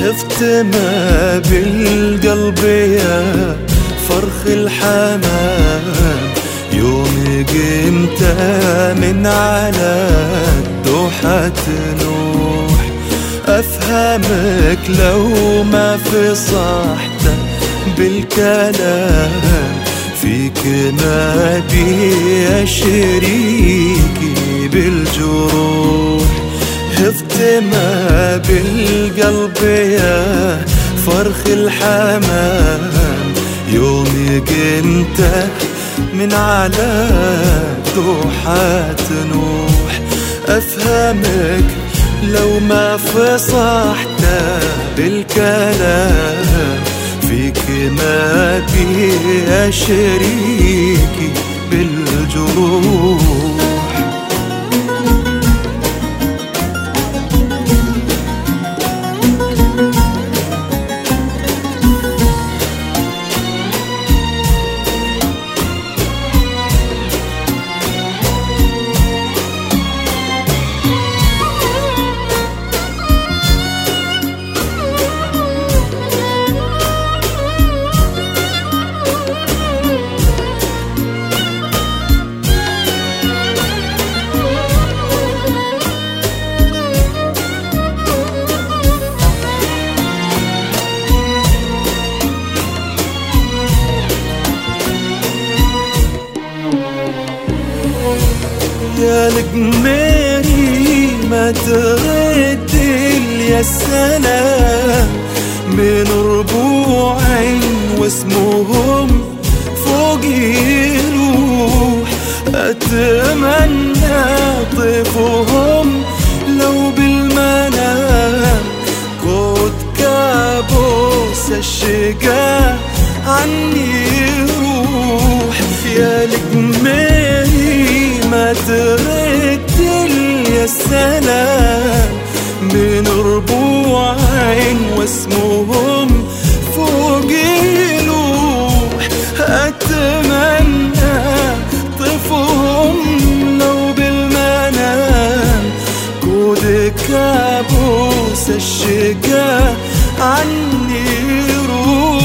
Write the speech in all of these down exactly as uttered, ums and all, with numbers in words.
خفت ما بالقلب يا فرخ الحمام، يوم قمت من على الدوحة نوح. أفهمك لو ما فصحت بالكلام، فيك ما بي شريكي بالجروح. خفت ما بالقلب يا فرخ الحمام، يوم قمت من على دوحة نوح. أفهمك لو ما فصحت بالكلام، فيك ما بي شريكي بالجروح. يا القميري ما ترد لي السلام من ربوع واسمهم فوق يروح. أتمنى طيفهم لو بالمنام، كود كابوس الشقا عني يروح. يا القميري ما ترد لي السلام من ربوع واسمهم فوق يلوح. أتمنى طفهم لو بالمنام، كود كابوس الشقا عني يروح.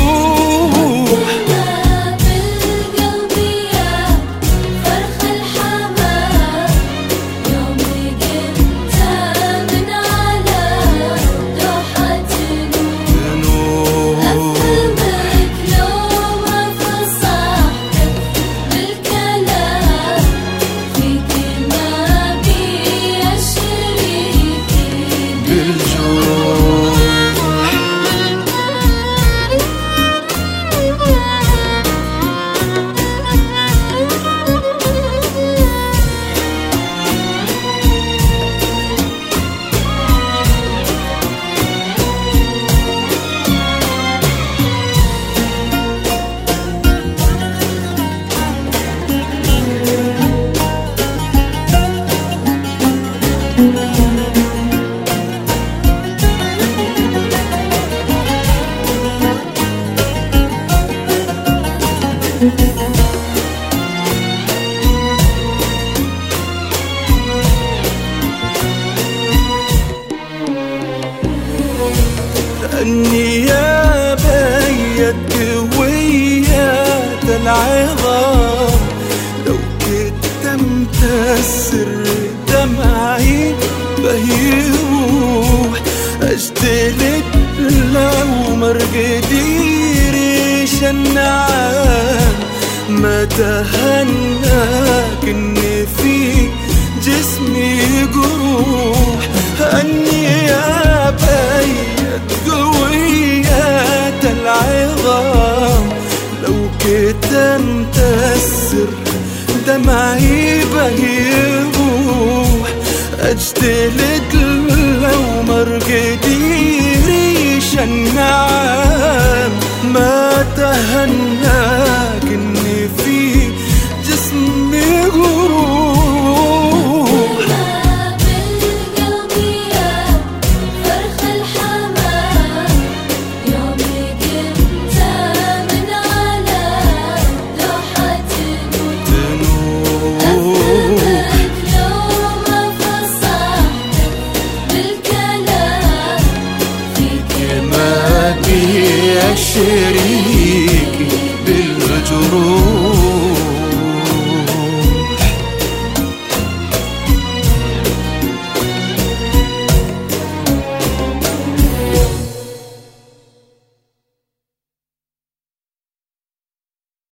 لأني يا بيت قوية العظام، لو كتمت السر دمعي بيروح. أجتلد لو مرقدي ريش النعام، ما تهناك إني في جسمي جروح. أني يا بيت قوية العظام، لو كتمت السر دمعي بيروح. أجتلد لو مرقدي ريش النعام، ما تهناك إني في جسمي جروح. شريكي بالجروح.